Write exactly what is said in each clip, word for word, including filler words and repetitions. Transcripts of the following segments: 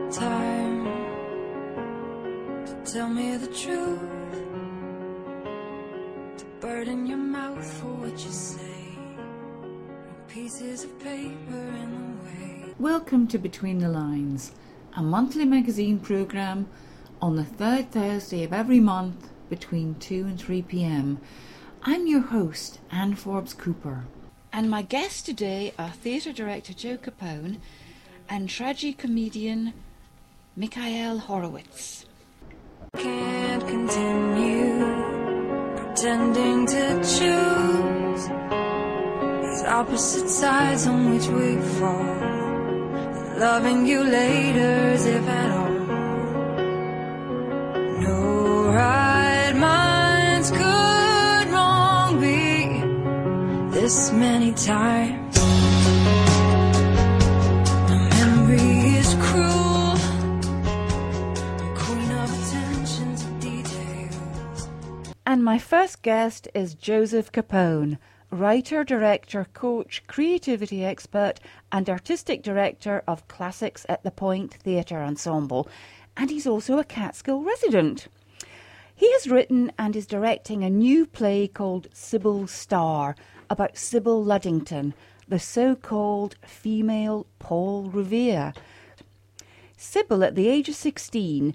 time to tell me the truth, to burden your mouth for what you say, no pieces of paper in the way. Welcome to Between the Lines, a monthly magazine programme on the third Thursday of every month between two and three p.m. I'm your host, Anne Forbes Cooper. And my guests today are theatre director Joe Capone and tragicomedian Mikhail Horowitz. Can't continue pretending to choose these opposite sides on which we fall, loving you later as if at all. No right minds could wrong be this many times. My memory is cruel, queen of attention to details. And my first guest is Joseph Capone, writer, director, coach, creativity expert and artistic director of Classics at the Point Theatre Ensemble. And he's also a Catskill resident. He has written and is directing a new play called Sybil Starr about Sybil Luddington, the so-called female Paul Revere. Sybil, at the age of sixteen,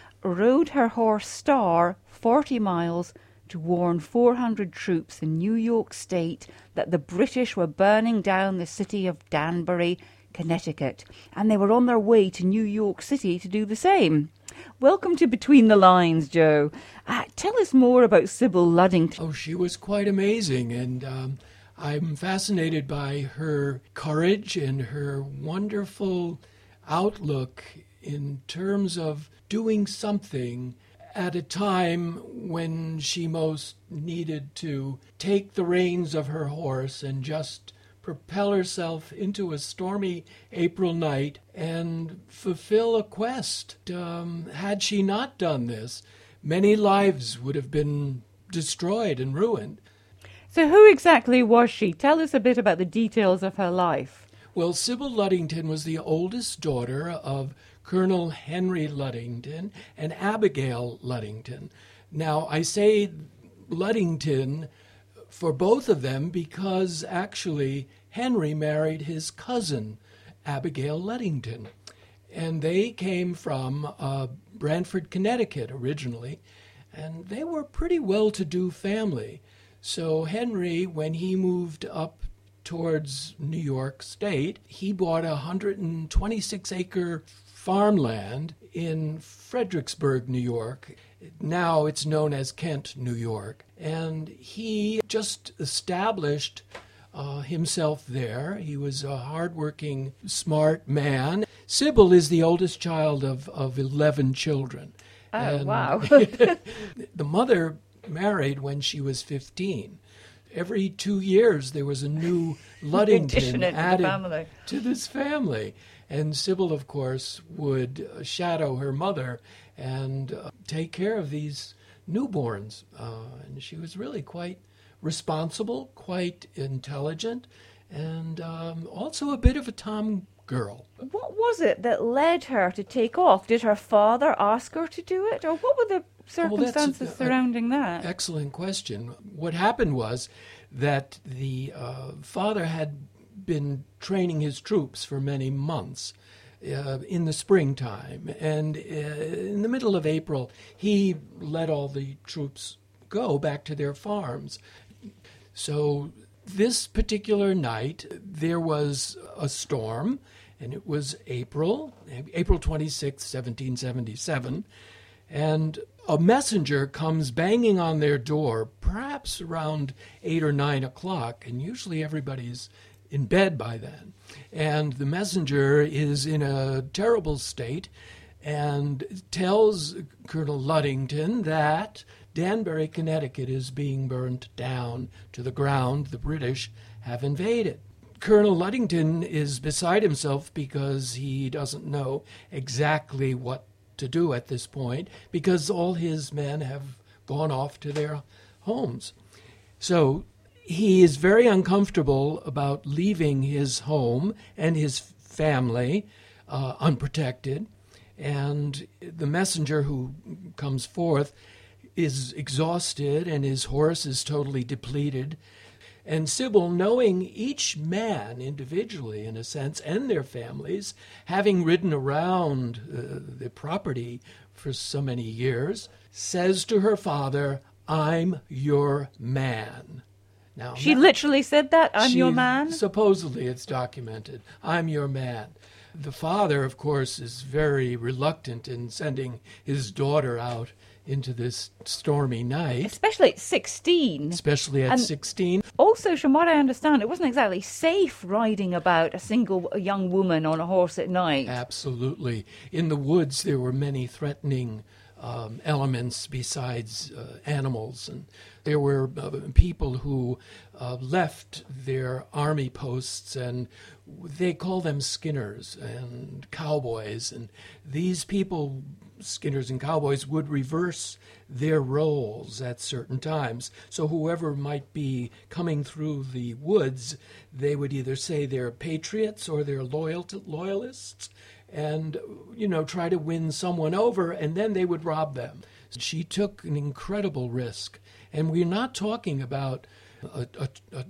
rode her horse Star forty miles to warn four hundred troops in New York State that the British were burning down the city of Danbury, Connecticut, and they were on their way to New York City to do the same. Welcome to Between the Lines, Joe. Uh, tell us more about Sybil Luddington. Oh, she was quite amazing, and um, I'm fascinated by her courage and her wonderful outlook in terms of doing something at a time when she most needed to take the reins of her horse and just propel herself into a stormy April night and fulfill a quest. Um, had she not done this, many lives would have been destroyed and ruined. So who exactly was she? Tell us a bit about the details of her life. Well, Sybil Luddington was the oldest daughter of Colonel Henry Luddington and Abigail Luddington. Now, I say Luddington for both of them because actually Henry married his cousin, Abigail Luddington. And they came from uh, Brantford, Connecticut originally, and they were a pretty well-to-do family. So Henry, when he moved up towards New York State, he bought a one hundred twenty-six acre farmland in Fredericksburg, New York. Now it's known as Kent, New York. And he just established uh, himself there. He was a hardworking, smart man. Sybil is the oldest child of, of eleven children. Oh, and wow. The mother married when she was fifteen. Every two years there was a new Luddington added to this family. And Sybil, of course, would shadow her mother and uh, take care of these newborns. Uh, and she was really quite responsible, quite intelligent, and um, also a bit of a tom girl. What was it that led her to take off? Did her father ask her to do it? Or what were the circumstances well, surrounding that? Excellent question. What happened was that the uh, father had been training his troops for many months uh, in the springtime. And uh, in the middle of April, he let all the troops go back to their farms. So this particular night, there was a storm, and it was April, April twenty-sixth, seventeen seventy-seven, and a messenger comes banging on their door, perhaps around eight or nine o'clock, and usually everybody's in bed by then. And the messenger is in a terrible state and tells Colonel Luddington that Danbury, Connecticut is being burned down to the ground. The British have invaded. Colonel Luddington is beside himself because he doesn't know exactly what to do at this point because all his men have gone off to their homes. So he is very uncomfortable about leaving his home and his family uh, unprotected. And the messenger who comes forth is exhausted and his horse is totally depleted. And Sybil, knowing each man individually, in a sense, and their families, having ridden around uh, the property for so many years, says to her father, "I'm your man." Now, She now, literally said that, "I'm she- your man"? Supposedly, it's documented. "I'm your man." The father, of course, is very reluctant in sending his daughter out into this stormy night, Especially at sixteen. especially at And- sixteen. Also, from what I understand, it wasn't exactly safe riding about a single young woman on a horse at night. Absolutely. In the woods, there were many threatening um, elements besides uh, animals. And there were uh, people who uh, left their army posts, and they call them skinners and cowboys. And these people, skinners and cowboys, would reverse their roles at certain times. So whoever might be coming through the woods, they would either say they're patriots or they're loyal to, loyalists, and, you know, try to win someone over, and then they would rob them. She took an incredible risk. And we're not talking about a, a, a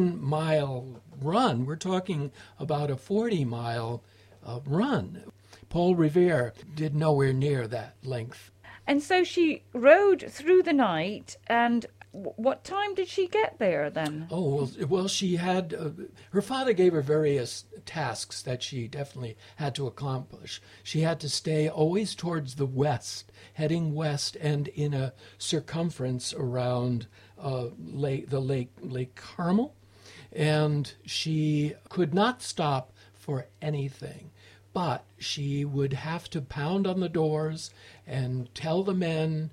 ten-mile run. We're talking about a forty-mile uh, run. Paul Revere did nowhere near that length. And so she rode through the night, and w- what time did she get there then? Oh, well, well she had, uh, her father gave her various tasks that she definitely had to accomplish. She had to stay always towards the west, heading west and in a circumference around uh, lake, the lake, Lake Carmel. And she could not stop for anything. But she would have to pound on the doors and tell the men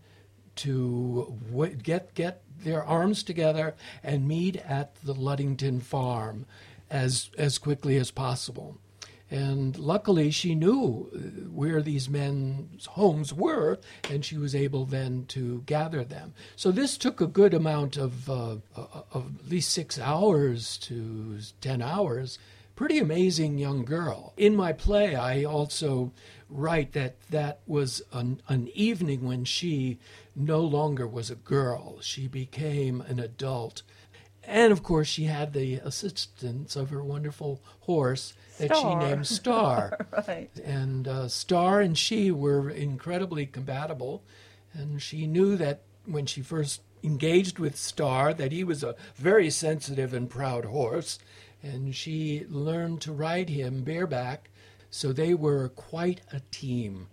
to w- get get their arms together and meet at the Luddington farm as as quickly as possible. And luckily, she knew where these men's homes were, and she was able then to gather them. So this took a good amount of, uh, of at least six hours to ten hours. Pretty amazing young girl. In my play, I also write that that was an, an evening when she no longer was a girl. She became an adult. And, of course, she had the assistance of her wonderful horse that she Star. named Star. Right. And uh, Star and she were incredibly compatible. And she knew that when she first engaged with Star, that he was a very sensitive and proud horse. And she learned to ride him bareback, so they were quite a team.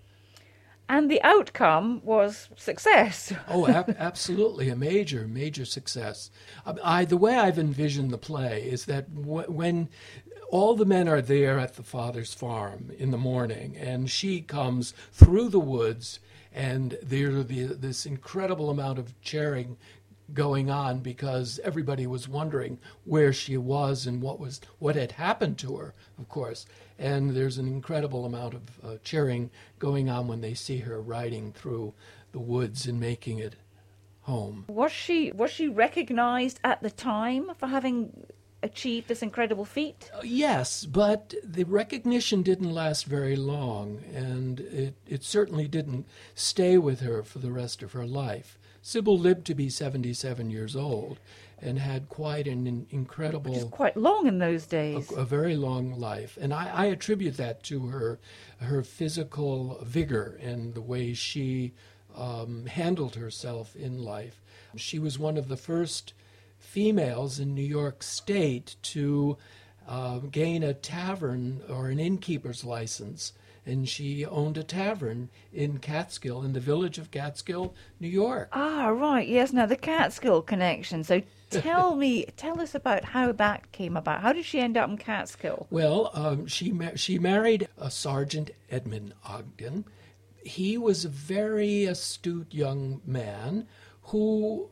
And the outcome was success. Oh, ab- absolutely, a major, major success. I, I, the way I've envisioned the play is that w- when all the men are there at the father's farm in the morning, and she comes through the woods, and there's the, this incredible amount of cheering going on because everybody was wondering where she was and what was what had happened to her, of course. And there's an incredible amount of uh, cheering going on when they see her riding through the woods and making it home. Was she was she recognized at the time for having achieved this incredible feat? Uh, yes, but the recognition didn't last very long, and it, it certainly didn't stay with her for the rest of her life. Sybil lived to be seventy-seven years old and had quite an in- incredible... Which is quite long in those days. A, a very long life. And I, I attribute that to her her physical vigor and the way she um, handled herself in life. She was one of the first females in New York State to uh, gain a tavern or an innkeeper's license. And she owned a tavern in Catskill, in the village of Catskill, New York. Ah, right. Yes, now the Catskill connection. So tell me, tell us about how that came about. How did she end up in Catskill? Well, um, she ma- she married a Sergeant Edmund Ogden. He was a very astute young man who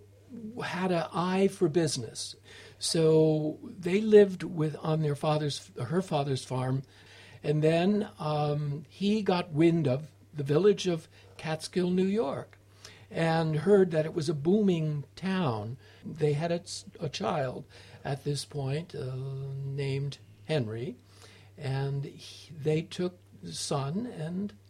had an eye for business. So they lived with on their father's her father's farm. And then um, he got wind of the village of Catskill, New York, and heard that it was a booming town. They had a, a child at this point uh, named Henry, and he, they took the son and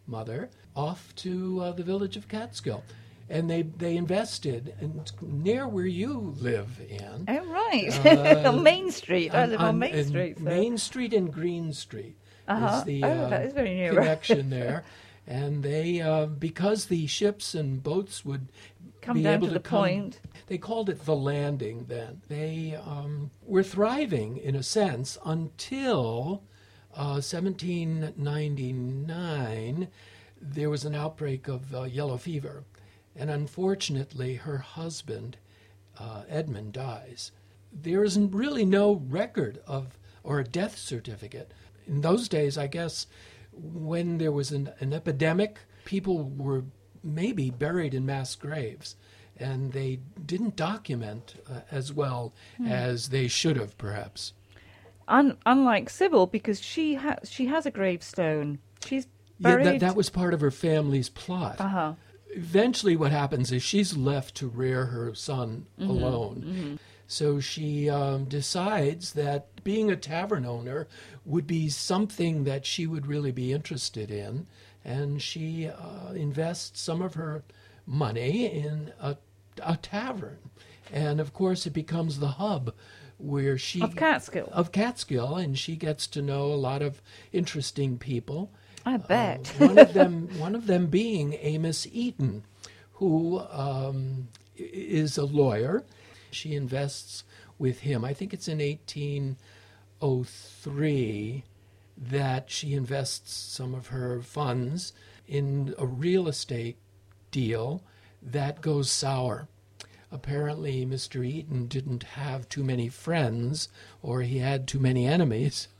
mother, off to uh, the village of Catskill. And they, they invested in, near where you live, Anne. Oh, right. Uh, on Main Street. I on, live on, on Main in Street. So. Main Street and Green Street Uh-huh. is the oh, uh, that is very near. connection there. And they, uh, because the ships and boats would Come be down able to to the come, point. they called it the landing then. They um, were thriving, in a sense, until uh, seventeen ninety-nine, there was an outbreak of uh, yellow fever. And unfortunately, her husband, uh, Edmund, dies. There is really no record of, or a death certificate. In those days, I guess, when there was an, an epidemic, people were maybe buried in mass graves, and they didn't document uh, as well mm. as they should have, perhaps. Un- unlike Sybil, because she, ha- she has a gravestone. She's buried... Yeah, that, that was part of her family's plot. Uh-huh. Eventually what happens is she's left to rear her son mm-hmm. alone. Mm-hmm. So she um, decides that being a tavern owner would be something that she would really be interested in, and she uh, invests some of her money in a, a tavern. And, of course, it becomes the hub where she... Of Catskill. Of Catskill, and she gets to know a lot of interesting people. I bet. Uh, one of them, one of them being Amos Eaton, who um, is a lawyer. She invests with him. I think it's in eighteen oh three that she invests some of her funds in a real estate deal that goes sour. Apparently, Mister Eaton didn't have too many friends, or he had too many enemies.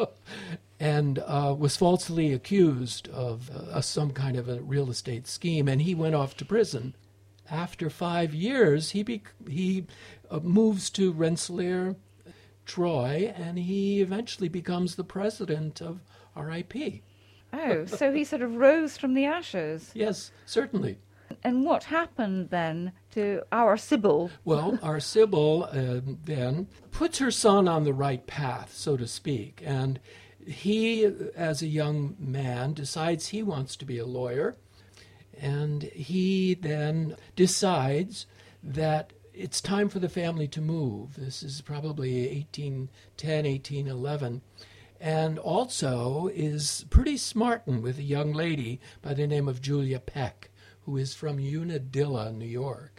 and uh, was falsely accused of uh, some kind of a real estate scheme, and he went off to prison. After five years, he be- he uh, moves to Rensselaer, Troy, and he eventually becomes the president of R I P. Oh, so he sort of rose from the ashes. Yes, certainly. And what happened then to our Sybil? Well, our Sybil uh, then puts her son on the right path, so to speak, and he, as a young man, decides he wants to be a lawyer, and he then decides that it's time for the family to move. This is probably eighteen ten, eighteen eleven, and also is pretty smarting with a young lady by the name of Julia Peck, who is from Unadilla, New York.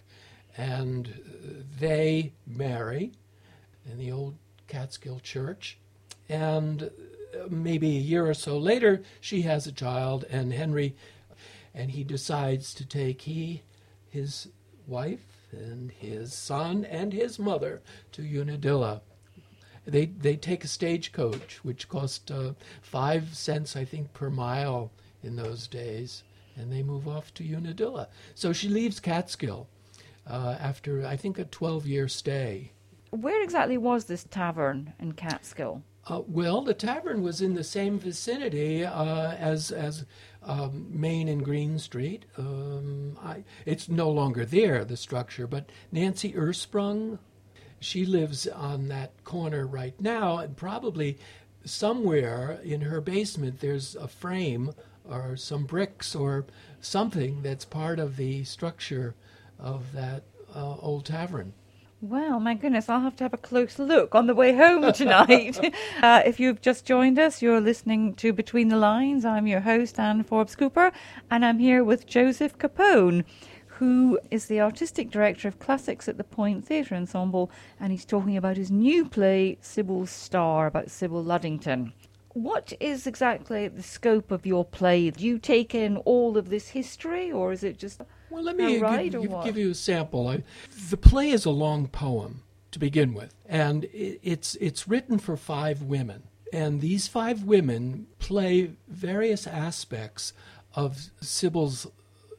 And they marry in the old Catskill church, and maybe a year or so later, she has a child, and Henry, and he decides to take he, his wife, and his son, and his mother to Unadilla. They they take a stagecoach, which cost uh, five cents, I think, per mile in those days, and they move off to Unadilla. So she leaves Catskill uh, after, I think, a twelve-year stay. Where exactly was this tavern in Catskill? Uh, well, the tavern was in the same vicinity uh, as as um, Main and Green Street. Um, I, it's no longer there, the structure, but Nancy Ersprung, she lives on that corner right now, and probably somewhere in her basement there's a frame or some bricks or something that's part of the structure of that uh, old tavern. Well, my goodness, I'll have to have a close look on the way home tonight. uh, if you've just joined us, you're listening to Between the Lines. I'm your host, Anne Forbes-Cooper, and I'm here with Joseph Capone, who is the artistic director of Classics at the Point Theatre Ensemble, and he's talking about his new play, Sybil's Star, about Sybil Luddington. What is exactly the scope of your play? Do you take in all of this history, or is it just... Well, let me right, give, give, what? give you a sample. I, the play is a long poem to begin with, and it, it's it's written for five women. And these five women play various aspects of Sybil's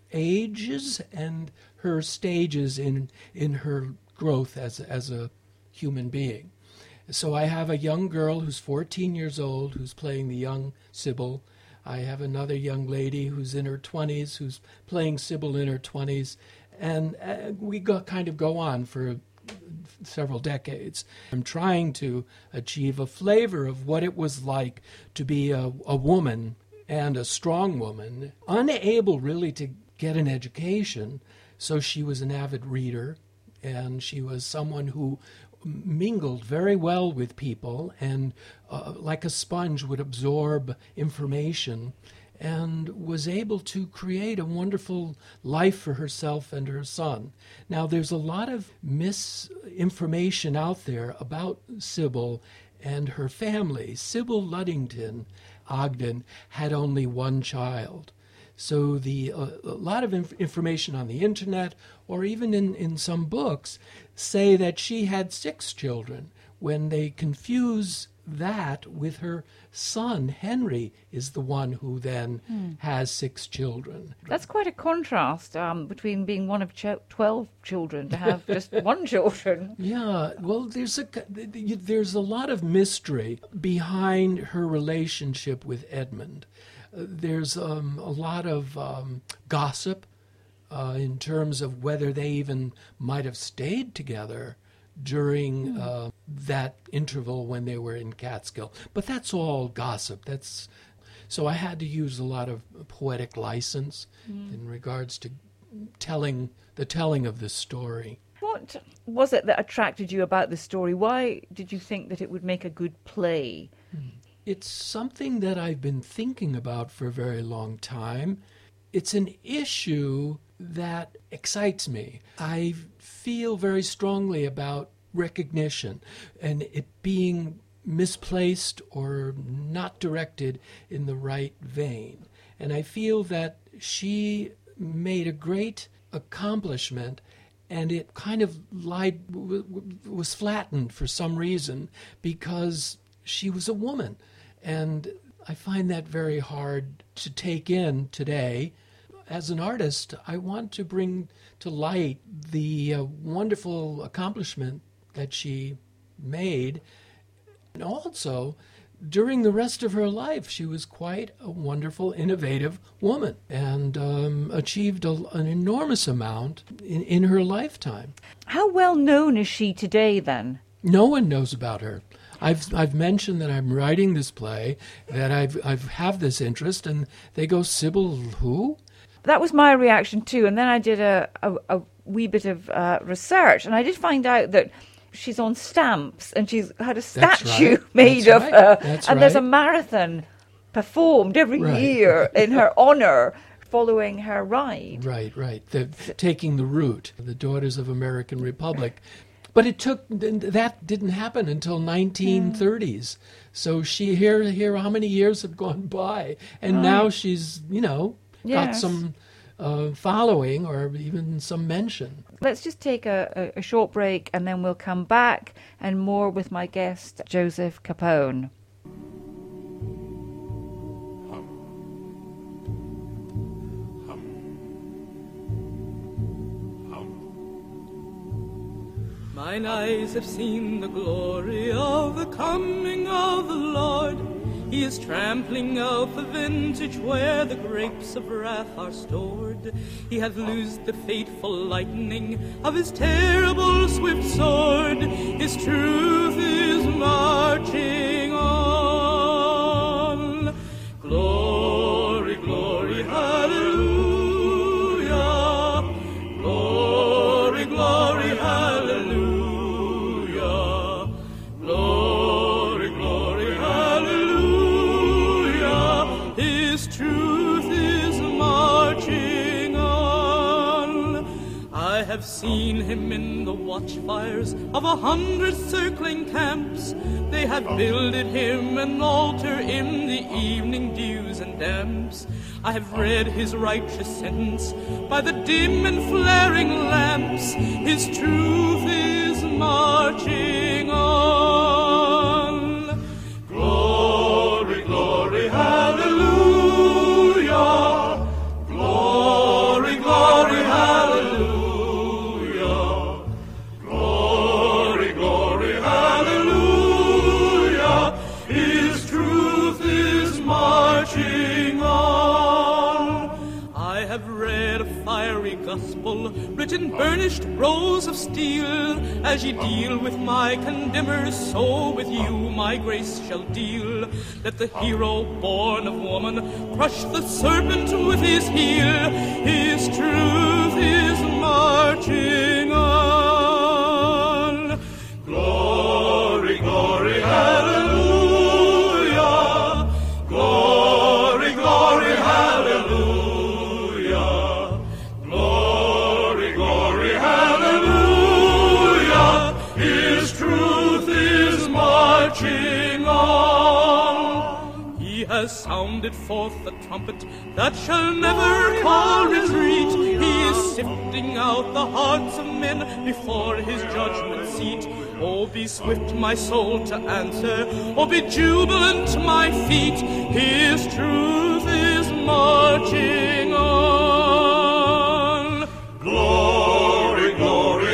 ages and her stages in in her growth as as a human being. So I have a young girl who's fourteen years old who's playing the young Sybil. I have another young lady who's in her twenties who's playing Sybil in her twenties. And uh, we go, kind of go on for several decades. I'm trying to achieve a flavor of what it was like to be a, a woman and a strong woman, unable really to get an education. So she was an avid reader, and she was someone who mingled very well with people and, uh, like a sponge, would absorb information, and was able to create a wonderful life for herself and her son. Now, there's a lot of misinformation out there about Sybil and her family. Sybil Luddington Ogden had only one child. So the uh, a lot of inf- information on the internet, or even in, in some books, say that she had six children, when they confuse that with her son. Henry is the one who then hmm. has six children. That's quite a contrast um, between being one of ch- twelve children to have just one children. Yeah, well, there's a there's a lot of mystery behind her relationship with Edmund. Uh, there's um, a lot of um, gossip uh, in terms of whether they even might have stayed together during mm. uh, that interval when they were in Catskill. But that's all gossip. That's so I had to use a lot of poetic license mm. in regards to telling the telling of this story. What was it that attracted you about this story? Why did you think that it would make a good play? Mm. It's something that I've been thinking about for a very long time. It's an issue that excites me. I feel very strongly about recognition and it being misplaced or not directed in the right vein. And I feel that she made a great accomplishment, and it kind of lied, was flattened for some reason because she was a woman. And I find that very hard to take in today. As an artist, I want to bring to light the uh, wonderful accomplishment that she made. And also, during the rest of her life, she was quite a wonderful, innovative woman, and um, achieved a, an enormous amount in, in her lifetime. How well known is she today, then? No one knows about her. I've I've mentioned that I'm writing this play, that I've I've have this interest, and they go, Sybil who? That was my reaction too, and then I did a, a, a wee bit of uh, research, and I did find out that she's on stamps, and she's had a statue right. made That's of right. her, That's and right. there's a marathon performed every right. year in her honour, following her ride. Right, right. The, taking the route, the Daughters of American Republic. But it took, that didn't happen until nineteen thirties. Yeah. So she, here, here, how many years have gone by? And right. now she's, you know, got yes. some uh, following or even some mention. Let's just take a, a, a short break, and then we'll come back and more with my guest, Joseph Capone. Mine eyes have seen the glory of the coming of the Lord. He is trampling out the vintage where the grapes of wrath are stored. He hath loosed the fateful lightning of his terrible swift sword. His truth is marching on. Glory, glory, hallelujah. Glory, glory, hallelujah. Glory, glory, hallelujah. His truth is marching on. I have seen him in the watchfires of a hundred circling camps. They have builded him an altar in the evening dews and damps. I have read his righteous sentence by the dim and flaring lamps. His truth is marching on. Glory, glory, hallelujah. Glory, glory, hallelujah. Glory, glory, hallelujah. His truth is marching on. I have read a fiery very gospel, written burnished rows of steel. As ye deal with my condemners, so with you my grace shall deal. Let the hero born of woman crush the serpent with his heel. His truth is marching on. Glory, glory, hallelujah. Glory, glory, hallelujah. Glory, glory, hallelujah. His truth is marching on. He has sounded forth the trumpet that shall never call retreat. He is sifting out the hearts of men before his judgment seat. Oh, be swift, my soul, to answer. Oh, be jubilant, my feet. His truth is marching on. Glory, glory,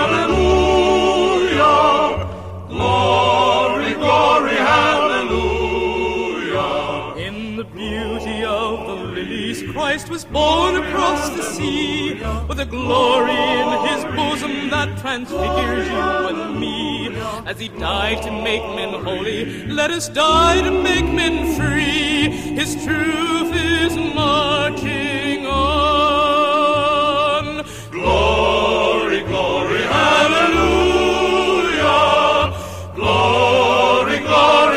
hallelujah. Glory, glory, hallelujah. In the beauty of the lilies, Christ was born across the sea, with a glory in his bosom that transfigures you and me. As he died to make men holy, let us die to make men free. His truth is marching on. Glory, glory, hallelujah. Glory, glory,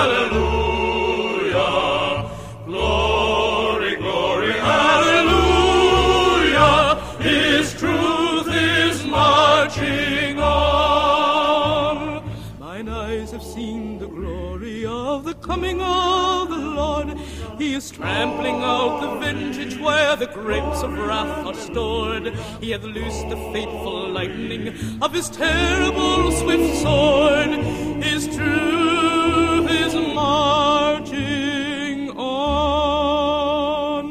hallelujah. Glory, glory, hallelujah. His truth is marching on. Mine eyes have seen the glory of the coming of the Lord. He is trampling out the vintage where the grapes of wrath are stored. He hath loosed the fateful lightning of his terrible swift sword. His truth is marching on.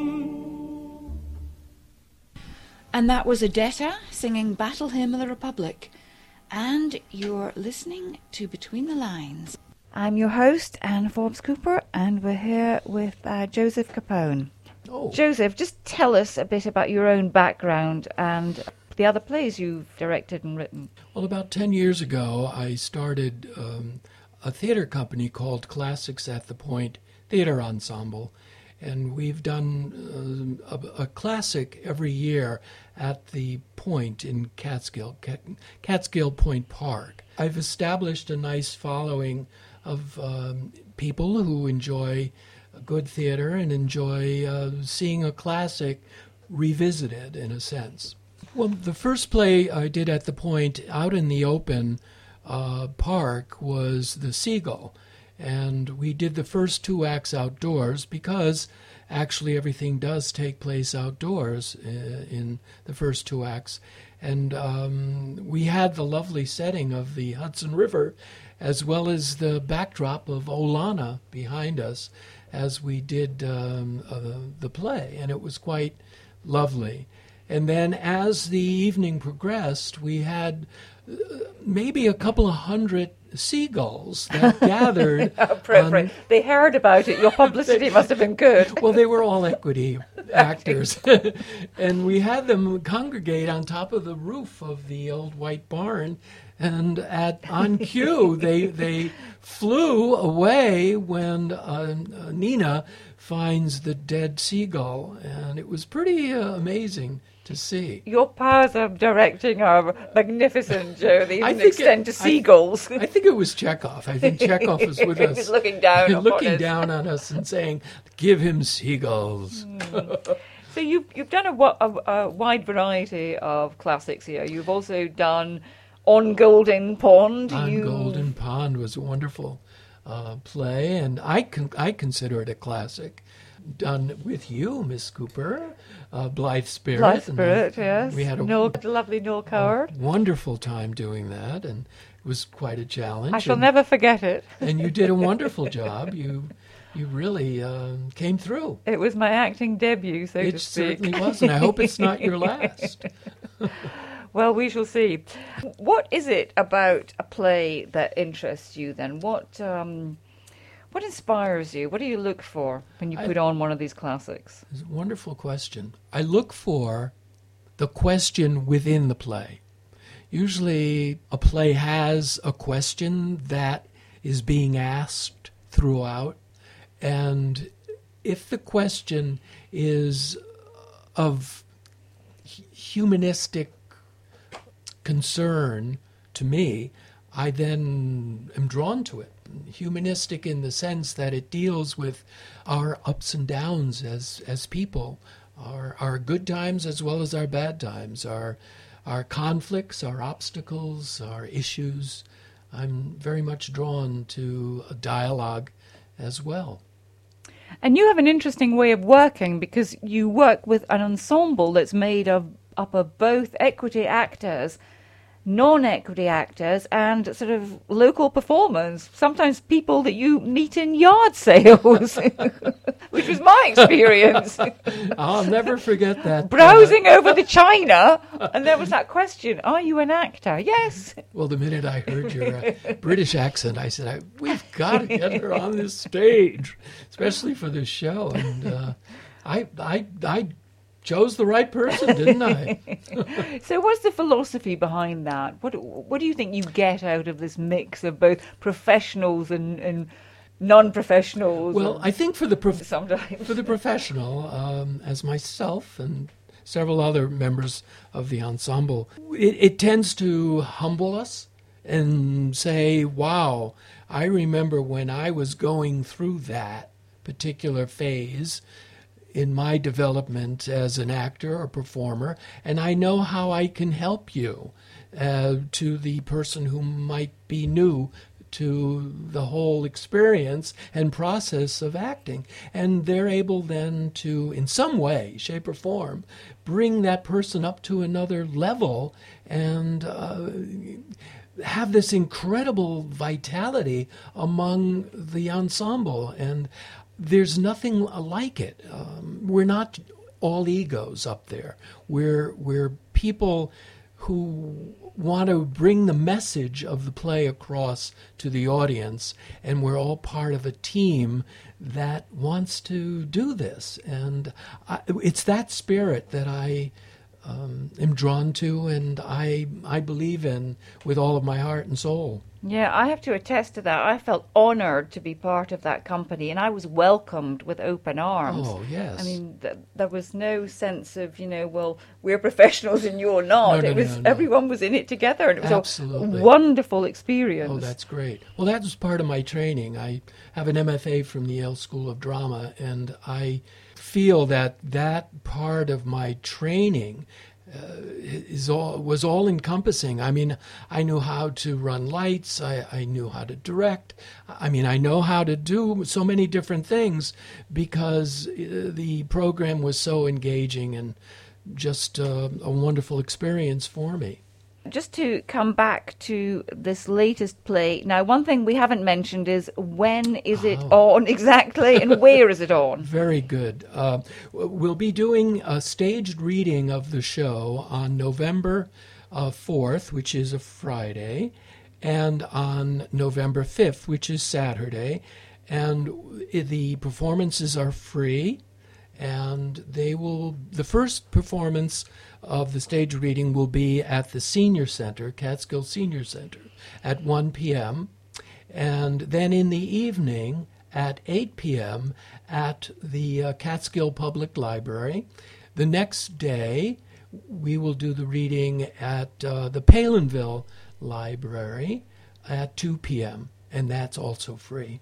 And that was Odetta singing Battle Hymn of the Republic. And you're listening to Between the Lines. I'm your host, Anne Forbes Cooper, and we're here with uh, Joseph Capone. Oh. Joseph, just tell us a bit about your own background and the other plays you've directed and written. Well, about ten years ago, I started um, a theater company called Classics at the Point Theater Ensemble, and we've done uh, a, a classic every year at the Point in Catskill, Catskill Point Park. I've established a nice following of um, people who enjoy good theater and enjoy uh, seeing a classic revisited, in a sense. Well, the first play I did at the Point out in the open uh, park was The Seagull, and we did the first two acts outdoors because actually everything does take place outdoors uh, in the first two acts. And um, we had the lovely setting of the Hudson River as well as the backdrop of Olana behind us as we did um, uh, the play, and it was quite lovely. And then as the evening progressed, we had uh, maybe a couple of hundred seagulls that gathered. on, they heard about it. Your publicity must have been good. Well, they were all equity actors. And we had them congregate on top of the roof of the old white barn. And at on cue, they they flew away when uh, Nina finds the dead seagull. And it was pretty uh, amazing to see. Your powers of directing are magnificent, Joe. They even extend it, to seagulls. I, I think it was Chekhov. I think Chekhov was with us. He was looking down on looking us. down on us and saying, "Give him seagulls." Mm. So you've, you've done a, a, a wide variety of classics here. You've also done On Golden Pond. On you... Golden Pond was a wonderful uh, play, and I, con- I consider it a classic. Done with you, Miss Cooper, uh, Blithe Spirit. Blithe Spirit, and, uh, yes. We had a, Noel, lovely Noel Coward. wonderful time doing that, and it was quite a challenge. I shall and, never forget it. And you did a wonderful job. You you really uh, came through. It was my acting debut, so it to speak. It certainly was, and I hope it's not your last. Well, we shall see. What is it about a play that interests you then? What um, what inspires you? What do you look for when you put I, on one of these classics? It's a wonderful question. I look for the question within the play. Usually a play has a question that is being asked throughout, and if the question is of humanistic concern to me, I then am drawn to it. Humanistic in the sense that it deals with our ups and downs as as people, our our good times as well as our bad times, our our conflicts, our obstacles, our issues. I'm very much drawn to a dialogue as well. And you have an interesting way of working because you work with an ensemble that's made of up of both equity actors, non-equity actors, and sort of local performers, sometimes people that you meet in yard sales, which was my experience. I'll never forget that. Browsing uh, over the china, and there was that question, are you an actor? Yes. Well, the minute I heard your uh, British accent, I said, I, we've got to get her on this stage, especially for this show. And uh, I, I, I chose the right person, didn't I? So what's the philosophy behind that? What what do you think you get out of this mix of both professionals and, and non-professionals? Well, I think for the prof- sometimes. for the professional, um, as myself and several other members of the ensemble, it, it tends to humble us and say, wow, I remember when I was going through that particular phase in my development as an actor or performer, and I know how I can help you uh, to the person who might be new to the whole experience and process of acting. And they're able then to, in some way, shape or form, bring that person up to another level and uh, have this incredible vitality among the ensemble. And there's nothing like it. Um, we're not all egos up there. We're we're people who want to bring the message of the play across to the audience, and we're all part of a team that wants to do this. And I, it's that spirit that I um, am drawn to, and I I believe in with all of my heart and soul. Yeah, I have to attest to that. I felt honoured to be part of that company, and I was welcomed with open arms. Oh, yes. I mean, th- there was no sense of, you know, well, we're professionals and you're not. No, no, it was no, no. everyone was in it together, and it was Absolutely. a wonderful experience. Oh, that's great. Well, that was part of my training. I have an M F A from the Yale School of Drama, and I feel that that part of my training Uh, is all was all encompassing. I mean, I knew how to run lights. I, I knew how to direct. I mean, I know how to do so many different things because uh, the program was so engaging and just uh, a wonderful experience for me. Just to come back to this latest play, now one thing we haven't mentioned is when is it Oh. on exactly and where is it on? Very good. Uh, we'll be doing a staged reading of the show on November uh, fourth, which is a Friday, and on November fifth, which is Saturday. And the performances are free, and they will, the first performance of the stage reading will be at the Senior Center, Catskill Senior Center, at one p.m. And then in the evening at eight p.m. at the uh, Catskill Public Library. The next day, we will do the reading at uh, the Palinville Library at two p.m., and that's also free.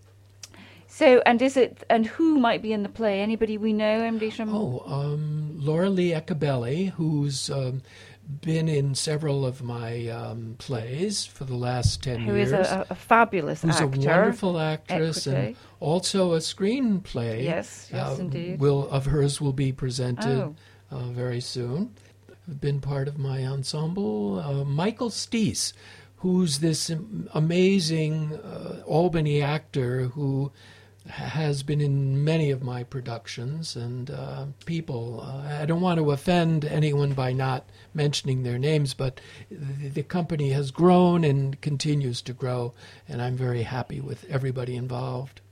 So, and is it, and who might be in the play? Anybody we know, M D Shum? Oh, um, Laura Lee Ecabelli, who's um, been in several of my um, plays for the last ten Who years. is a, a fabulous Who's actor. a wonderful actress Equity. and also a screenplay. Yes, yes, uh, indeed. Will of hers will be presented Oh. uh, very soon. Have been part of my ensemble. Uh, Michael Steese, who's this am- amazing uh, Albany actor who has been in many of my productions, and uh, people, uh, I don't want to offend anyone by not mentioning their names, but the, the company has grown and continues to grow, and I'm very happy with everybody involved.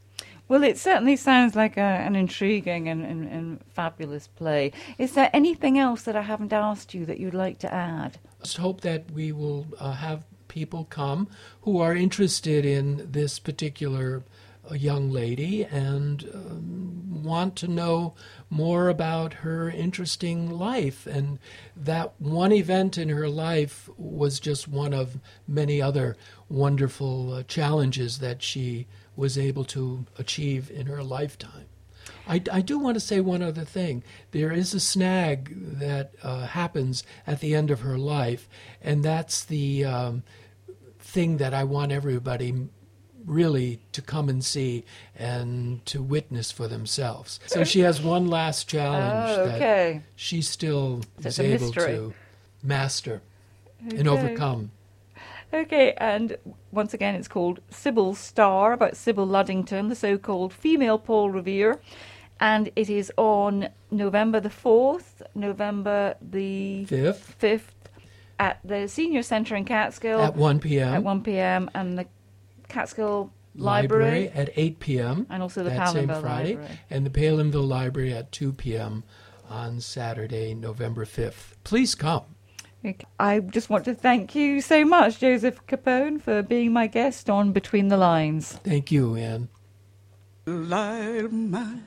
Well, it certainly sounds like a, an intriguing and, and, and fabulous play. Is there anything else that I haven't asked you that you'd like to add? Just hope that we will uh, have people come who are interested in this particular uh, young lady and um, want to know more about her interesting life. And that one event in her life was just one of many other wonderful uh, challenges that she was able to achieve in her lifetime. I, I do want to say one other thing. There is a snag that uh, happens at the end of her life, and that's the um, thing that I want everybody really to come and see and to witness for themselves. So she has one last challenge Oh, okay. that she still That's is a able mystery. to master and Okay. overcome. Okay, and once again, it's called Sybil's Star, about Sybil Luddington, the so-called female Paul Revere, and it is on November the fourth, November the Fifth, fifth, at the Senior Centre in Catskill at one p.m. at one p.m. and the Catskill Library, Library at eight p.m. and also the that same Palinville Friday, Library. and the Palinville Library at two p.m. on Saturday, November fifth. Please come. Okay. I just want to thank you so much, Joseph Capone, for being my guest on Between the Lines. Thank you, Anne. Light of mine,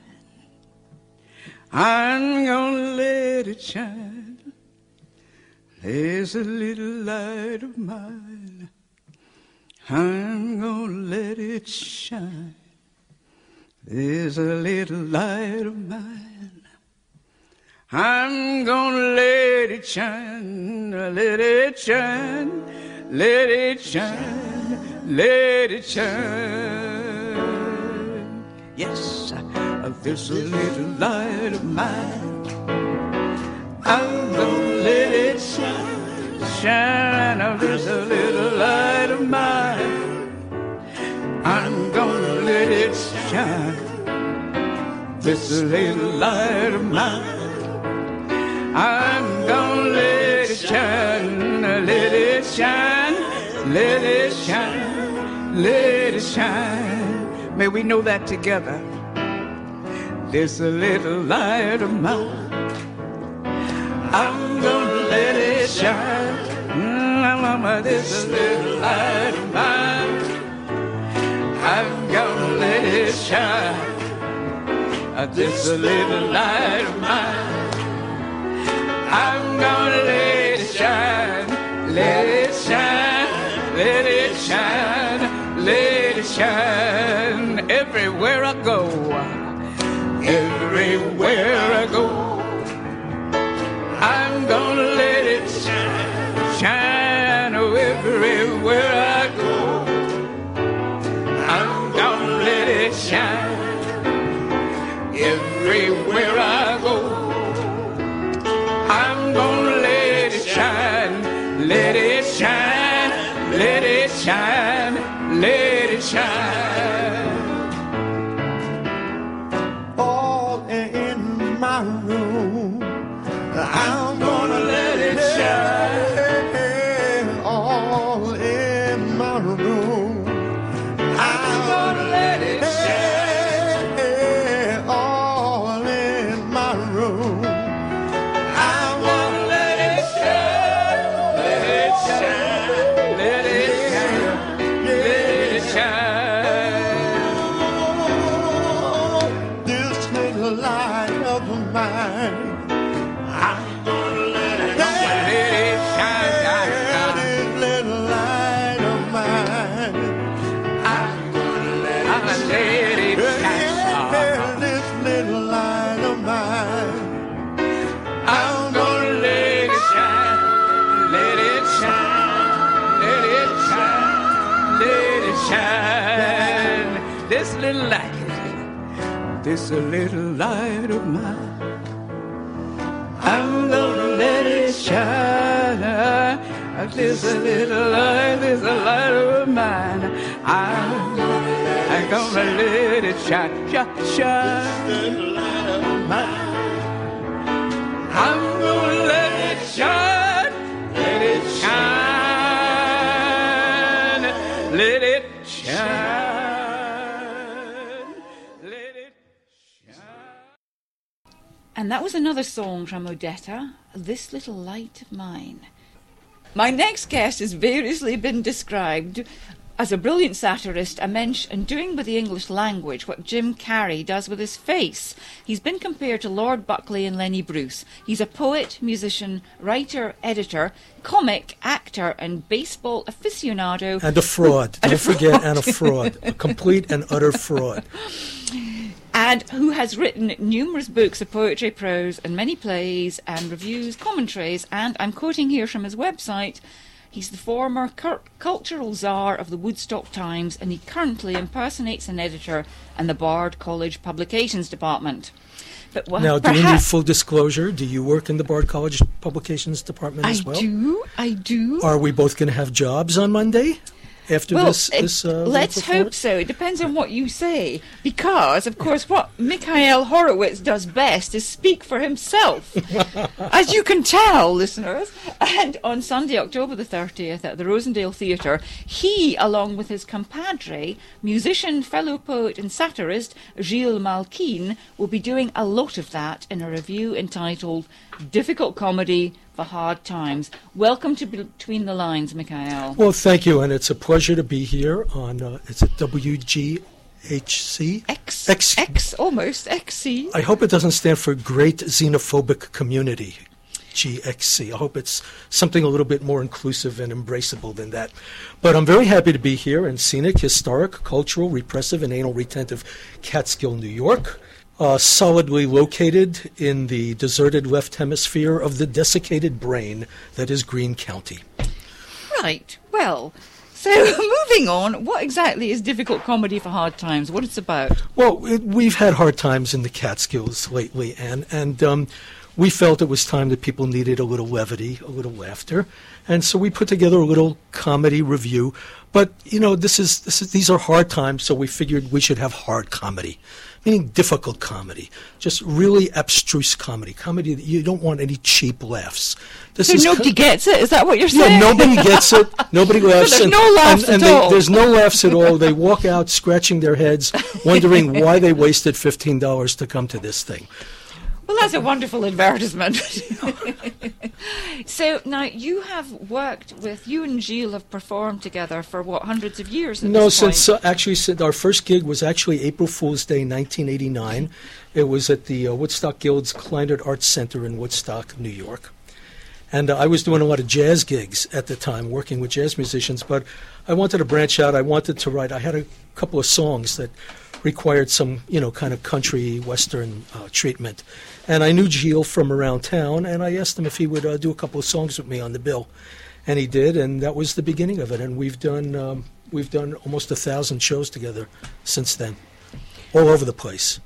I'm gonna let it shine. There's a little light of mine, I'm gonna let it shine. There's a little light of mine, I'm gonna let it shine, let it shine, let it shine, let it shine. Yes, there's a little light of mine, I'm gonna let it shine, shine. There's a little light of mine, I'm gonna let it shine. There's a little light of mine, I'm gonna let it shine, let it shine, let it shine, let it shine. May we know that together. There's a little light of mine, I'm gonna let it shine. Mm, there's a little light of mine, I'm gonna let it shine. There's a little light of mine, I'm gonna let it shine, let it shine, let it shine, let it shine. Everywhere I go, everywhere I go, I'm gonna let it shine, shine. Oh, everywhere I go, I'm gonna let it shine. Everywhere I go, I'm gonna let it shine, let it shine, let it shine, let it shine. All in my room, I'm gonna let it shine. All in my room, I'm gonna let it shine. All in my room, I'm gonna let it shine, let it shine, let it shine, let it shine. This little light of mine, I'm gonna let it shine, let it shine. This little light of mine, I'm gonna let it shine. This little light of mine, I'm gonna let it shine, let it shine, let it shine, let it shine. This little light, this a little light of mine, I'm gonna let it shine. This a little light, this a light of mine, I'm, I'm gonna let it shine, shine, shine. I'm gonna let it shine, let it shine, let it shine, And that was another song from Odetta, This Little Light of Mine. My next guest has variously been described as a brilliant satirist, a mensch, and doing with the English language what Jim Carrey does with his face. He's been compared to Lord Buckley and Lenny Bruce. He's a poet, musician, writer, editor, comic, actor, and baseball aficionado. And a fraud. And Don't a forget, fraud. and a fraud. A complete and utter fraud. And who has written numerous books of poetry, prose, and many plays and reviews, commentaries, and I'm quoting here from his website, he's the former cur- cultural czar of the Woodstock Times, and he currently impersonates an editor in the Bard College Publications Department. But well, Now, do you need perhaps- full disclosure? Do you work in the Bard College Publications Department I as well? do, I do. Are we both going to have jobs on Monday? After Well, this, it- this uh, let's little hope report? so. It depends on what you say. Because, of course, what Mikhail Horowitz does best is speak for himself. As you can tell, listeners. And on Sunday, October the thirtieth, at the Rosendale Theatre, he, along with his compadre, musician, fellow poet and satirist, Gilles Malkin, will be doing a lot of that in a review entitled Difficult Comedy for Hard Times. Welcome to Between the Lines, Mikhail. Well, thank you, and it's a pleasure to be here on, uh, it's at W G H C? X, X. X, almost, X C. I hope it doesn't stand for Great Xenophobic Community, G X C. I hope it's something a little bit more inclusive and embraceable than that. But I'm very happy to be here in scenic, historic, cultural, repressive, and anal retentive Catskill, New York. Uh, solidly located in the deserted left hemisphere of the desiccated brain that is Greene County. Right, well, so moving on, what exactly is Difficult Comedy for Hard Times? What it's about? Well, it, we've had hard times in the Catskills lately, Anne, and um, we felt it was time that people needed a little levity, a little laughter, and so we put together a little comedy review. But you know, this is this is these are hard times, so we figured we should have hard comedy, meaning difficult comedy, just really abstruse comedy, comedy that you don't want any cheap laughs. This So is nobody co- gets it? Is that what you're Yeah, saying? nobody gets it. Nobody laughs. there's and, no laughs and, and at they, all. There's no laughs at all. They walk out scratching their heads, wondering why they wasted fifteen dollars to come to this thing. Well, that's a wonderful advertisement. So now you have worked with, you and Gilles have performed together for what, hundreds of years at No, this point? since uh, actually since our first gig was actually April Fool's Day, nineteen eighty-nine. It was at the uh, Woodstock Guild's Kleinert Arts Center in Woodstock, New York. And uh, I was doing a lot of jazz gigs at the time, working with jazz musicians, but I wanted to branch out. I wanted to write. I had a couple of songs that required some, you know, kind of country western uh, treatment. And I knew Gilles from around town, and I asked him if he would uh, do a couple of songs with me on the bill. And he did, and that was the beginning of it. And we've done um, we've done almost a thousand shows together since then, all over the place.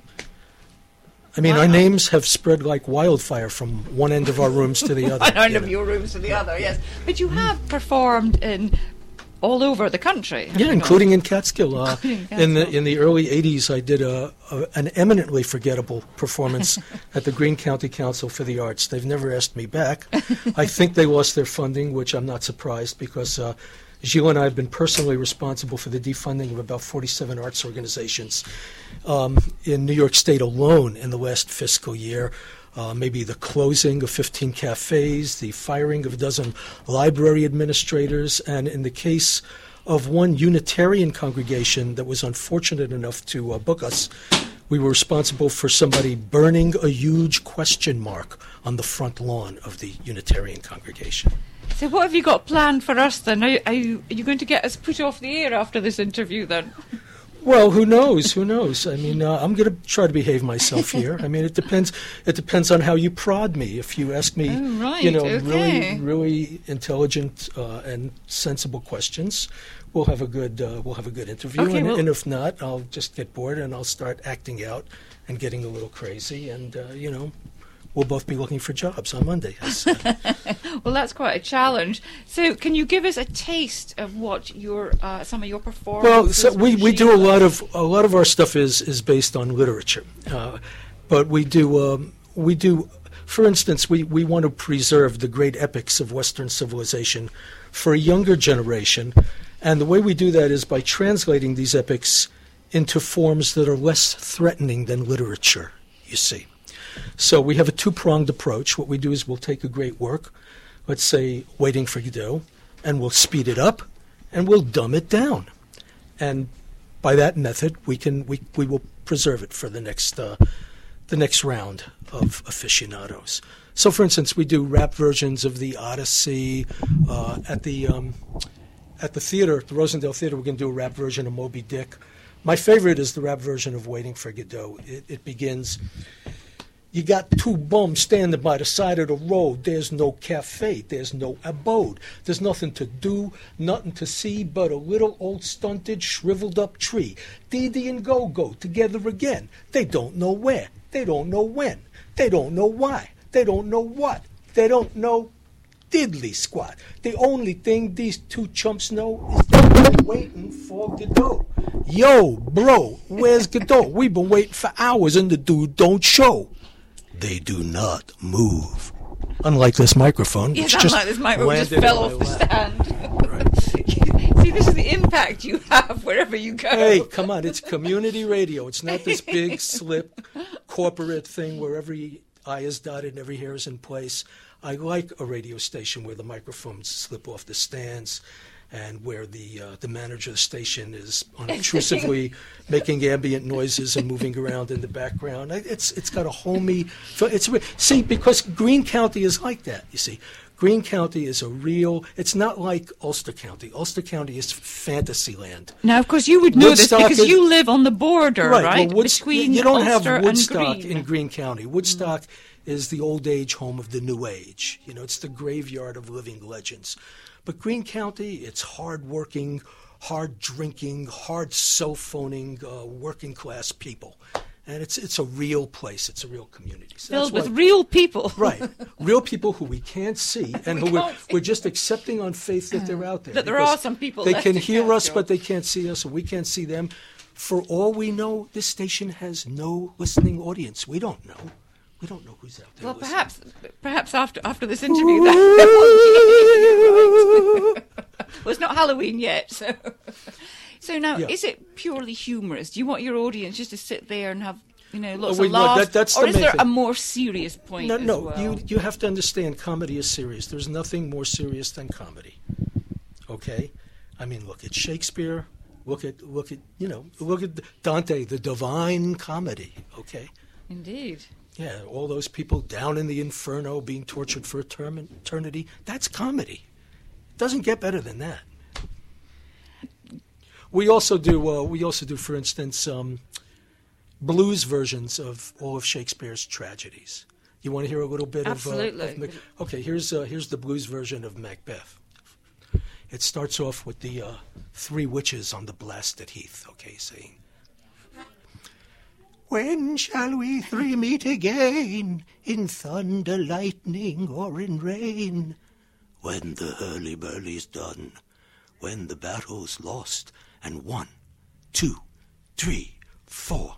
I mean, Wow. our names have spread like wildfire from one end of our rooms to the other. One end you of know. your rooms to the other, yes. But you have performed in all over the country. have Yeah, you including in Catskill. Uh, Including in in the Catskill. in the early eighties, I did a, a an eminently forgettable performance at the Greene County Council for the Arts. They've never asked me back. I think they lost their funding, which I'm not surprised because uh, Gilles and I have been personally responsible for the defunding of about forty-seven arts organizations um, in New York State alone in the last fiscal year. Uh, maybe the closing of fifteen cafes, the firing of a dozen library administrators, and in the case of one Unitarian congregation that was unfortunate enough to uh, book us, we were responsible for somebody burning a huge question mark on the front lawn of the Unitarian congregation. So what have you got planned for us then? Are you, are you, are you going to get us put off the air after this interview then? Well, who knows? Who knows? I mean, uh, I'm going to try to behave myself here. I mean, it depends. It depends on how you prod me. If you ask me, Oh, right, you know, okay. really, really intelligent uh, and sensible questions, we'll have a good, uh, we'll have a good interview. Okay, and, well- and if not, I'll just get bored and I'll start acting out and getting a little crazy, and uh, you know, we'll both be looking for jobs on Monday. As, uh, Well, that's quite a challenge. So can you give us a taste of what your uh, some of your performances? Well, so we, with we do a Gilles? lot of a lot of our stuff is is based on literature, uh, but we do um, we do, for instance, we, we want to preserve the great epics of Western civilization for a younger generation, and the way we do that is by translating these epics into forms that are less threatening than literature. You see. So we have a two-pronged approach. What we do is we'll take a great work, let's say Waiting for Godot, and we'll speed it up, and we'll dumb it down. And by that method, we can we, we will preserve it for the next uh, the next round of aficionados. So, for instance, we do rap versions of the Odyssey uh, at the um, at the theater, the Rosendale Theater. We're going to do a rap version of Moby Dick. My favorite is the rap version of Waiting for Godot. It, it begins. You got two bums standing by the side of the road. There's no cafe. There's no abode. There's nothing to do, nothing to see but a little old stunted, shriveled up tree. Dee Dee and Go-Go together again. They don't know where. They don't know when. They don't know why. They don't know what. They don't know diddly squat. The only thing these two chumps know is they're waiting for Godot. Yo, bro, where's Godot? We've been waiting for hours and the dude don't show. They do not move. Unlike this microphone, Yes, which just unlike this microphone, just landed fell in off my the lap. stand. Right. See, this is the impact you have wherever you go. Hey, come on, it's community radio. It's not this big slip corporate thing where every I is dotted and every hair is in place. I like a radio station where the microphones slip off the stands and where the uh, the manager of the station is unobtrusively making ambient noises and moving around in the background. It's it's got a homey. It's see because Greene County is like that. You see, Greene County is a real. It's not like Ulster County. Ulster County is fantasy land. Now, of course, you would know Woodstock this because is- you live on the border, right? Right. Well, Woods- Between you don't Ulster have Woodstock and Greene. in Greene County. Woodstock is the old age home of the New Age. You know, it's the graveyard of living legends. But Greene County, it's hard-working, hard-drinking, hard cell-phoning, uh, working-class people. And it's it's a real place. It's a real community. So Filled that's with why- real people. Right. Real people who we can't see and We who we're, can't see. we're just accepting on faith that they're out there. That there because are some people They left can in hear us, Castro. but they can't see us, and we can't see them. For all we know, this station has no listening audience. We don't know. We don't know who's out there Well, listening. perhaps, perhaps after after this interview, that there won't be any, right? Well, it's not Halloween yet, so. So now, Yeah. is it purely humorous? Do you want your audience just to sit there and have, you know, lots we- of no, laughs, that- that's or the is main there thing. a more serious point? No, as no. well? You you have to understand, comedy is serious. There's nothing more serious than comedy. Okay, I mean, look at Shakespeare. Look at look at you know look at Dante, the Divine Comedy. Okay. Indeed. Yeah, all those people down in the inferno being tortured for etern- eternity. That's comedy. It doesn't get better than that. We also do. Uh, we also do, for instance, um, blues versions of all of Shakespeare's tragedies. You want to hear a little bit Absolutely. of? Uh, of Mac- okay, here's uh, here's the blues version of Macbeth. It starts off with the uh, three witches on the blasted heath. Okay, saying. When shall we three meet again, in thunder, lightning, or in rain? When the hurly-burly's done, when the battle's lost, and one, two, three, four.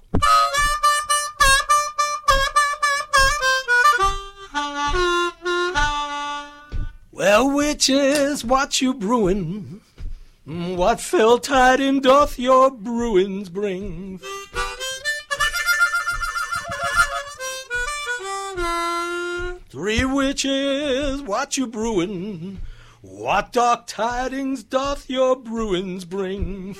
Well, witches, what you brewing? What fell tiding doth your bruins bring? Three witches, what you brewing? What dark tidings doth your bruins bring?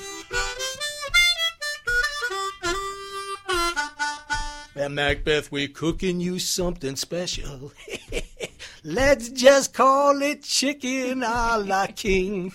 Well, Macbeth, we cooking you something special. Let's just call it chicken a la king.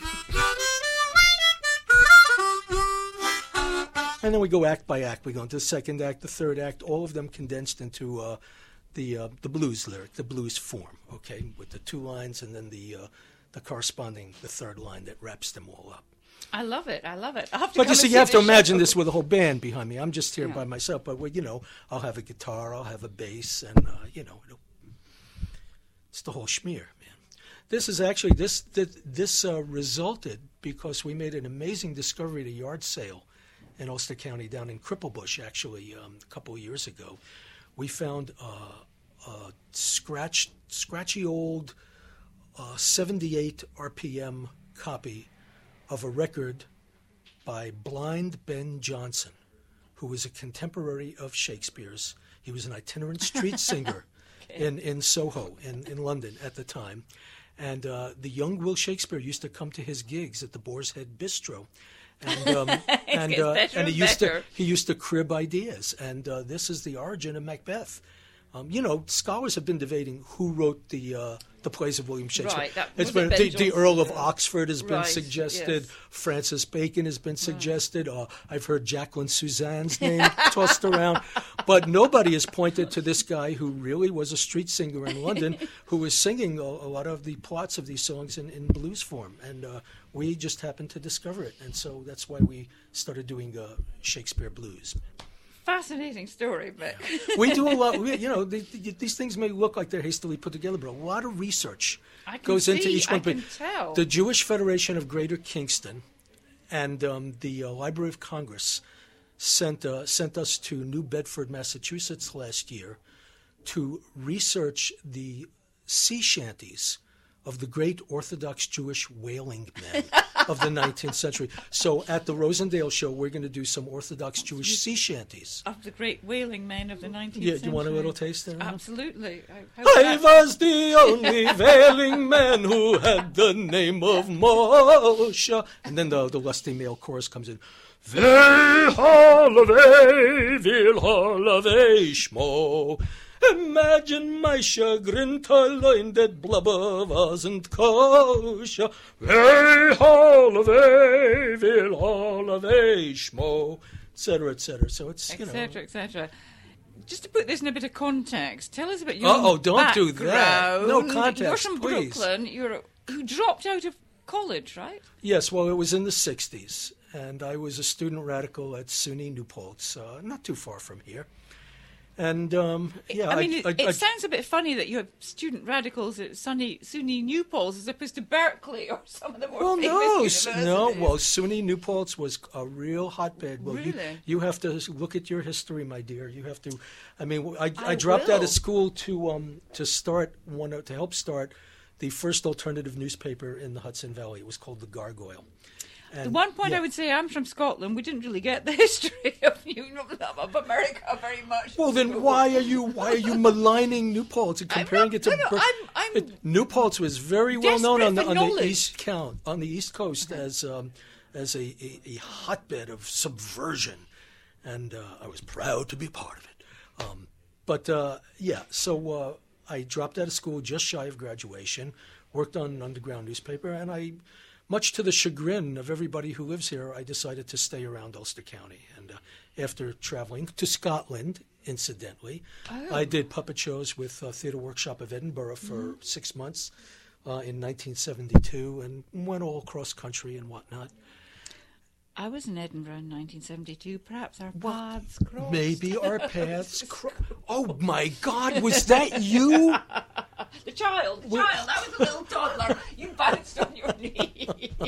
And then we go act by act. We go into the second act, the third act, all of them condensed into uh, the uh, the blues lyric, the blues form, okay, with the two lines and then the uh, the corresponding, the third line that wraps them all up. I love it. I love it. I have to But come you see, and you have to this imagine show. this with a whole band behind me. I'm just here Yeah. by myself, but, well, you know, I'll have a guitar, I'll have a bass, and, uh, you know, it'll, it's the whole schmear, man. This is actually, this this, this uh, resulted because we made an amazing discovery at a yard sale in Ulster County down in Cripplebush, actually, um, a couple of years ago. We found uh, a scratched, scratchy old uh, seventy-eight R P M copy of a record by Blind Ben Jonson, who was a contemporary of Shakespeare's. He was an itinerant street singer okay. in, in Soho, in, in London at the time. And uh, the young Will Shakespeare used to come to his gigs at the Boar's Head Bistro. And um, and, uh, and he used better. to he used to crib ideas. And uh, this is the origin of Macbeth. Um, you know, scholars have been debating who wrote the uh, the plays of William Shakespeare. Right, that, it's been the, the Earl of Oxford has been right, suggested. Yes. Francis Bacon has been suggested. Uh, I've heard Jacqueline Suzanne's name tossed around, but nobody has pointed to this guy who really was a street singer in London, who was singing a, a lot of the plots of these songs in, in blues form, and uh, we just happened to discover it, and so that's why we started doing uh, Shakespeare blues. Fascinating story, but we do a lot. We, you know, they, they, these things may look like they're hastily put together, but a lot of research I can goes see, into each one. I can tell. The Jewish Federation of Greater Kingston and um, the uh, Library of Congress sent uh, sent us to New Bedford, Massachusetts last year to research the sea shanties of the great Orthodox Jewish whaling men of the nineteenth century. So at the Rosendale show, we're going to do some Orthodox Jewish sea shanties. Of the great whaling men of the nineteenth Yeah, century. do you want a little taste of that? Absolutely. I, I was the only whaling man who had the name of Moshe. And then the, the lusty male chorus comes in. Vei halavei, vil halavei shmo. Imagine my chagrin to learn that blubber wasn't kosher. Vei halavei, vil halavei shmo, et cetera, et cetera. So it's, you know. Et cetera, et cetera. Just to put this in a bit of context, tell us about your Uh-oh, don't background. do that. No context, You're from please. Brooklyn. You're who dropped out of college, right? Yes, well, it was in the sixties, and I was a student radical at SUNY New Paltz, uh, not too far from here. And, um, yeah. I mean, I, it, I, it I, sounds a bit funny that you have student radicals at SUNY, SUNY New Paltz as opposed to Berkeley or some of the more well, famous no, universities. no. Well, SUNY New Paltz was a real hotbed. Well, you, Really? you have to look at your history, my dear. You have to. I mean, I, I, I dropped out will. of school to um to start one to help start the first alternative newspaper in the Hudson Valley. It was called The Gargoyle. And, The one point yeah. I would say, I'm from Scotland. We didn't really get the history of you of America very much. Well, then why are you why are you maligning New Paltz and comparing not- it to? no, no, Ber- I'm- I'm it, New Paltz was very well known on the desperate on for the knowledge. east count on the east coast as um, as a, a, a hotbed of subversion, and uh, I was proud to be part of it. Um, but uh, yeah, so uh, I dropped out of school just shy of graduation, worked on an underground newspaper, and I. Much to the chagrin of everybody who lives here, I decided to stay around Ulster County. And uh, after traveling to Scotland, incidentally, Oh. I did puppet shows with uh, Theatre Workshop of Edinburgh for Mm-hmm. six months uh, in nineteen seventy-two and went all across country and whatnot. I was in Edinburgh in nineteen seventy-two. Perhaps our paths crossed. Maybe our paths crossed. Oh, my God, was that you? The child, the child, that was a little toddler. You bounced on your knee.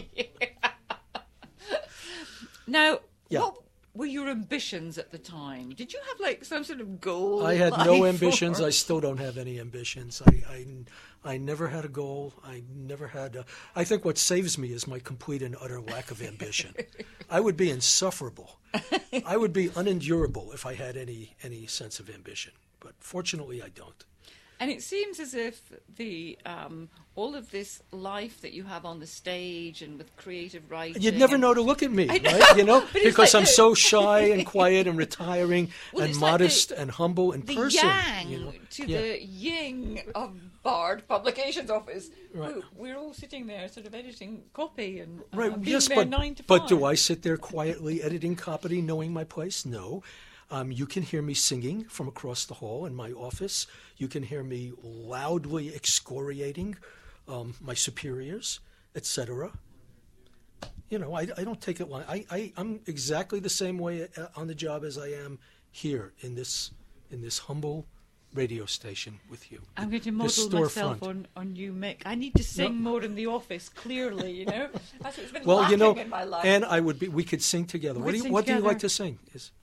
Now, Yeah. what were your ambitions at the time? Did you have like some sort of goal? I had in no life, ambitions. or- I still don't have any ambitions. I, I, I never had a goal. I never had a, I think what saves me is my complete and utter lack of ambition. I would be insufferable. I would be unendurable if I had any, any sense of ambition. But fortunately, I don't. And it seems as if the um, all of this life that you have on the stage and with creative writing. You'd never and- know to look at me, I know, right? You know, but it's because like I'm the- so shy and quiet and retiring Well, and it's like modest the- and humble in the person. yang you know? to Yeah. the yin of Bard Publications Office. Right. We- We're all sitting there, sort of editing copy and uh, Right. being Yes, there but nine to but five. do I sit there quietly editing copy, knowing my place? No. Um, you can hear me singing from across the hall in my office. You can hear me loudly excoriating um, my superiors, et cetera. You know, I, I don't take it long. I, I I'm exactly the same way uh, on the job as I am here in this in this humble radio station with you. I'm going to This model myself storefront. on, on you, Mick. I need to sing more in the office, clearly, you know? That's what's been Well, lacking you know, in my life. and I would be. We could sing together. We what do could you sing What do you like together. to sing? Is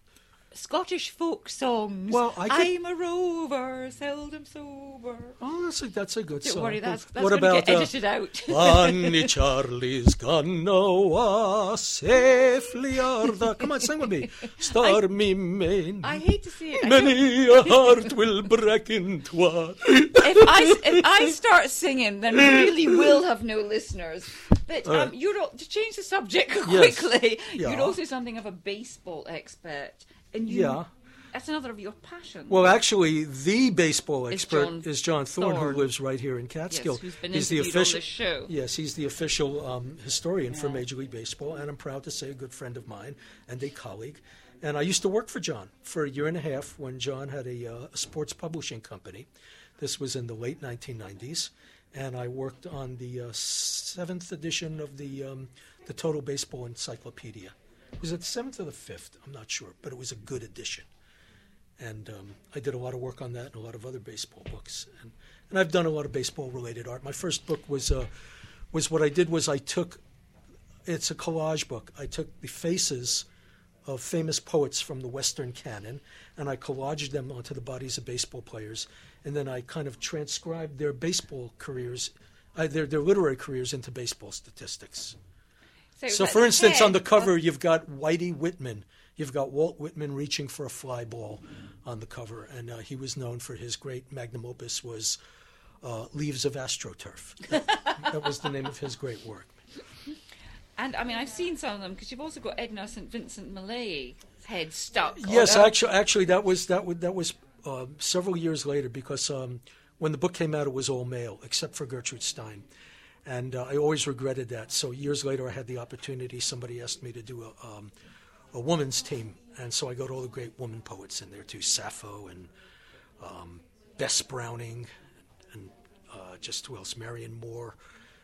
Scottish folk songs. Well, I could- I'm a rover, seldom sober. Oh, that's a, that's a good Don't song. worry, that's, that's what going about to get uh, edited out. Annie Charlie's gone now, safely o'er the... Come on, sing with me. Stormy main. I hate to see it. I don't- Many a heart will break in twa. if I if I start singing, then we really will have no listeners. But All right. um, you're al- to change the subject Yes. quickly. Yeah. You're also something of a baseball expert, and you, Yeah. that's another of your passions. Well, actually, the baseball Is expert John is John Thorne, Thorne. who lives right here in Catskill. Yes, who's been he's the interviewed on official. this show. Yes, he's the official um, historian for Major League Baseball, and I'm proud to say a good friend of mine and a colleague. And I used to work for John for a year and a half when John had a, uh, a sports publishing company. This was in the late nineteen nineties, and I worked on the uh, seventh edition of the um, the Total Baseball Encyclopedia. Was it the seventh or the fifth? I'm not sure, but it was a good edition. And um, I did a lot of work on that and a lot of other baseball books. And, and I've done a lot of baseball-related art. My first book was uh, was what I did was I took, it's a collage book. I took the faces of famous poets from the Western canon, and I collaged them onto the bodies of baseball players. And then I kind of transcribed their baseball careers, uh, their, their literary careers into baseball statistics. So, like for the instance, head on the cover, of- you've got Whitey Whitman. You've got Walt Whitman reaching for a fly ball on the cover, and uh, he was known for his great magnum opus was uh, Leaves of AstroTurf. That, that was the name of his great work. And I mean, I've seen some of them because you've also got Edna Saint Vincent Millay head stuck. Yes, on a- actually, actually, that was that was that was uh, several years later because um, when the book came out, it was all male except for Gertrude Stein, and uh, I always regretted that. So years later, I had the opportunity. Somebody asked me to do a um, a woman's team, and so I got all the great woman poets in there too, Sappho and um, Bess Browning, and uh, just who else? Marion Moore.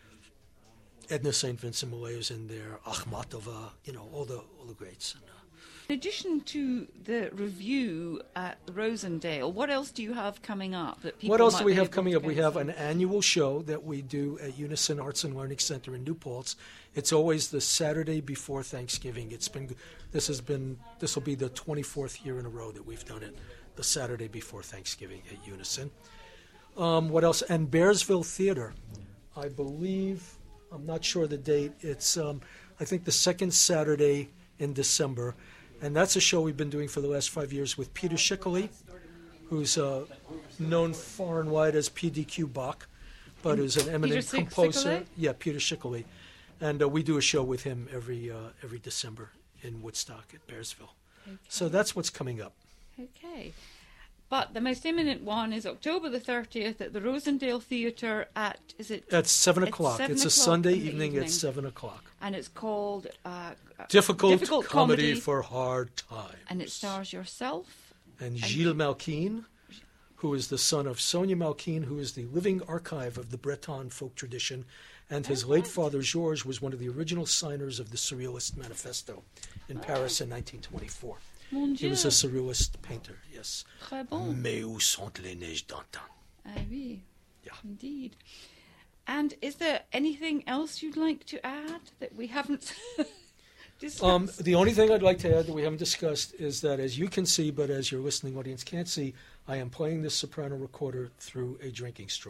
Edna Saint Vincent Millay was in there, Akhmatova, you know, all the all the greats. And, uh, In addition to the review at Rosendale, what else do you have coming up that people what else might do we be have able coming to up? We go have see? an annual show that we do at Unison Arts and Learning Center in New Paltz. It's always the Saturday before Thanksgiving. It's been this has been this will be the twenty-fourth year in a row that we've done it, the Saturday before Thanksgiving at Unison. Um, what else? And Bearsville Theater, I believe. I'm not sure the date. It's, um, I think, the second Saturday in December. And that's a show we've been doing for the last five years with Peter Schickley, who's uh, known far and wide as P D Q Bach, but is an eminent Peter Schick- composer. Schickley? Yeah, Peter Schickley. And uh, we do a show with him every uh, every December in Woodstock at Bearsville. So that's what's coming up. Okay. But the most imminent one is October the thirtieth at the Rosendale Theatre at, is it? At seven It's o'clock. seven It's a o'clock Sunday in the evening, evening. at seven o'clock. And it's called uh, uh, Difficult, Difficult comedy, Comedy. for hard times. And it stars yourself. And Gilles Malkine, who is the son of Sonia Malkine, who is the living archive of the Breton folk tradition, and his Oh, late right. father Georges was one of the original signers of the Surrealist Manifesto in Oh. Paris in nineteen twenty-four. Mon He Dieu. was a Surrealist painter, yes. Très bon. Mais où sont les neiges d'antan? Ah oui. Yeah. Indeed. And is there anything else you'd like to add that we haven't discussed? Um, the only thing I'd like to add that we haven't discussed is that, as you can see, but as your listening audience can't see, I am playing this soprano recorder through a drinking straw.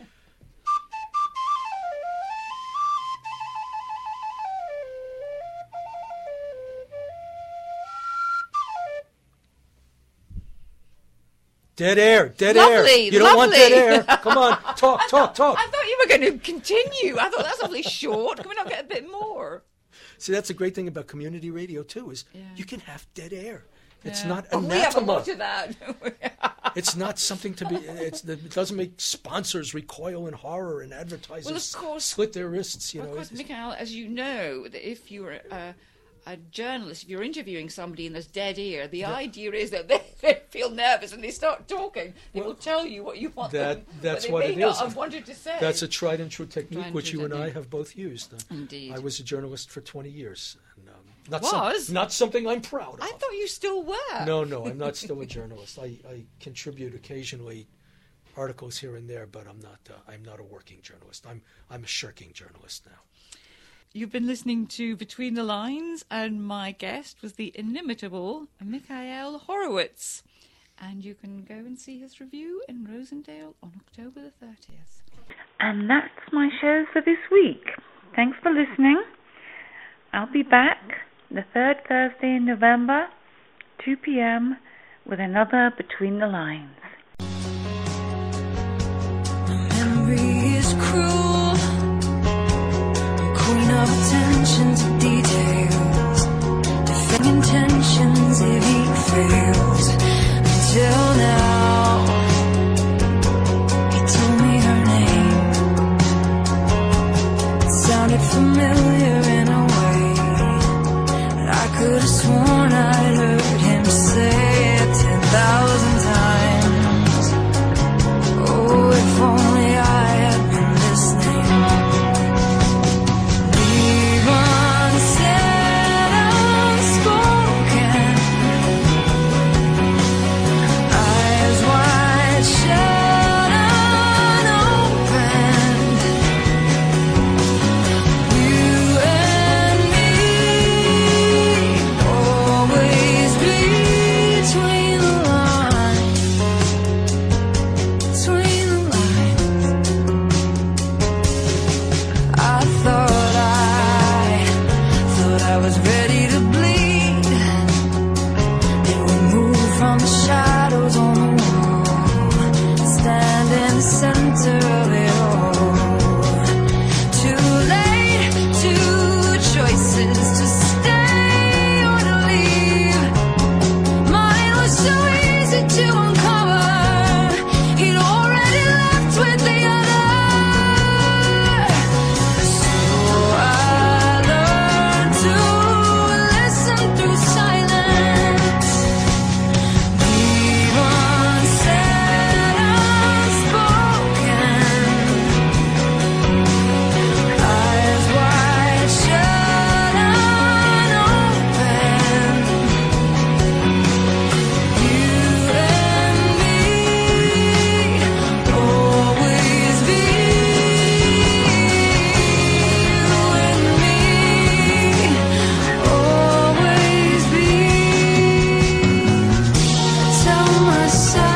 Dead air, dead air. Lovely, You don't want lovely. dead air. Come on, talk, talk, talk. I thought you were going to continue. I thought that's awfully short. Can we not get a bit more? See, that's the great thing about community radio too, is Yeah. you can have dead air. It's Yeah. not Oh, we haven't anathema. looked at that. It's not something to be. It's, it doesn't make sponsors recoil in horror and advertisers Well, of course- slit their wrists. You Well, know, of course, It's- Mikhail, as you know, that if you're a, a journalist, if you're interviewing somebody and there's dead air, the idea is that they, they feel nervous and they start talking. They Well, will tell you what you want that- them, that's but what they it may not is. have wanted to say. that's a tried and true technique, Tried and which true you and I technique. have both used. Uh, Indeed. I was a journalist for twenty years. And, um, not Was? Some, not something I'm proud of. I thought you still were. No, no, I'm not still a journalist. I, I contribute occasionally articles here and there, but I'm not. Uh, I'm not a working journalist. I'm I'm a shirking journalist now. You've been listening to Between the Lines, and my guest was the inimitable Mikhail Horowitz. And you can go and see his review in Rosendale on October the thirtieth. And that's my show for this week. Thanks for listening. I'll be back the third Thursday in November, two p.m., with another Between the Lines. Memory is cruel, queen of attention to details, defending intentions if he fails. Until now, he told me her name. It sounded familiar in a way that I could have sworn I'd heard him say it ten thousand times. Oh, if only I had been listening. Even said unspoken, eyes wide shut, unopened. You and me, always between the lines, between the lines. I thought I, thought I was ready to bleed. Then we moved from the shadows on the wall, stand in the center of it all. Too late, two choices to stay or to leave. Mine was so easy to uncover. He'd already left with the other. So I learned to listen through silence. Even said unspoken, eyes wide shut, unopened. You and me, always be. You and me, always be. Tell myself